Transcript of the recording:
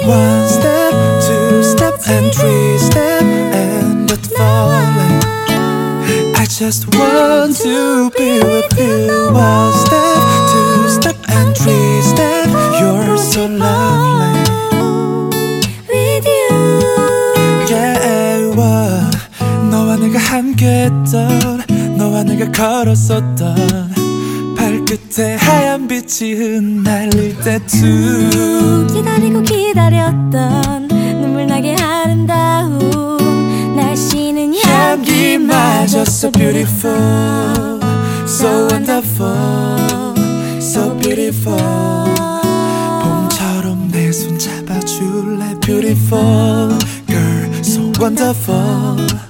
One step, two step, and three step, and not falling. I just want to be with you. One step, two step, and three step. You're so lovely with you. Yeah, 너와 내가 함께했던, 너와 내가 걸었었던 발끝에 하얀 빛이 흩날릴 때쯤 기다리고 기다렸던 눈물나게 아름다운 날씨는 향기마저 so beautiful, so wonderful, so beautiful. 봄처럼 내 손 잡아줄래 beautiful girl, so wonderful.